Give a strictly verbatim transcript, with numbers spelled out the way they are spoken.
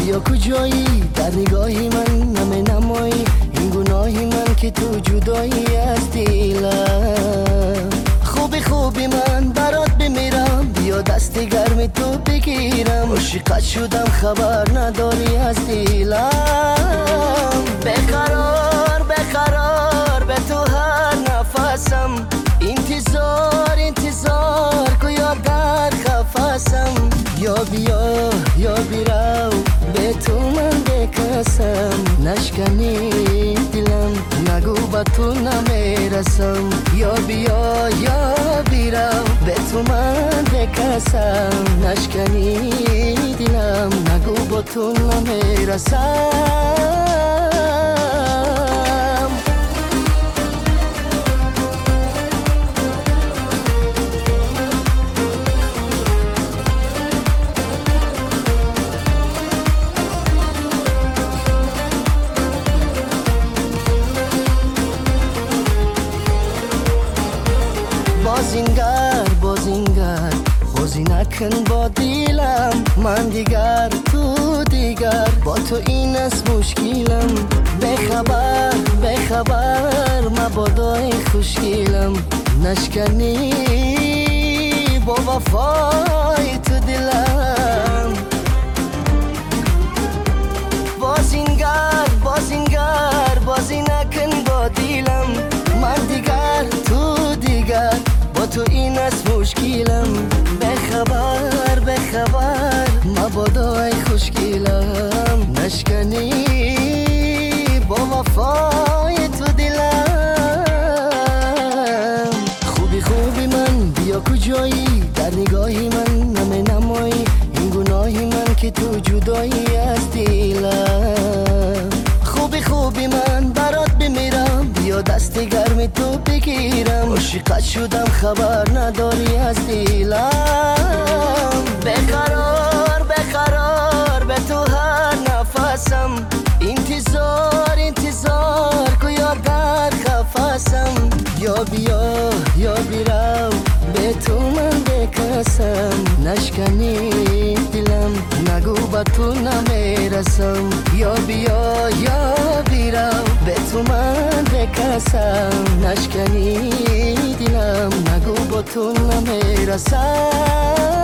بیا کجایی در نگاهی من همه نمایی این گناهی من که تو جدایی از دیلم خوبی خوبی من برات بمیرم بیا دست گرم تو بگیرم عاشقت شدم خبر نداری از دیلم بقرار بقرار به تو هر نفسم انتظار انتظار که یا در خفسم یا بیا یا بیرو به تو من بکسم نشکنی دلم نگو با تو نمیرسم یا بیا یا بیرو به تو من بکسم نشکنی دلم نگو با تو نمیرسم بازینگر بازینگر بازی نکن با دیلم من دیگر تو دیگر با تو این است مشکلم بخبر بخبر مبادای خوشگلم نشکنی با وفای تو دلم بازینگر بازینگر بازی نکن با دیلم من دیگر تو دیگر با تو این است مشکلم بخبر بخبر مبادای خوشگلم نشکنی با وفای تو دلم خوبی خوبی من بیا کجایی در نگاهی من همه نمایی این گناهی من که تو جدایی از دیلم خوبی خوبی من برات بمیرم بیا دست گرم تو بگیرم عاشقت شدم خبر نداری از دیلم بقرار بقرار به تو هر نفسم انتظار انتظار که یا در خفسم یا بیا یا بیرو به تو من بکسم نشکنی دلم نگو با تو نمیرسم یا بیا یا بیرو به تو من بکسم نشکنی دلم نگو با تو نمیرسم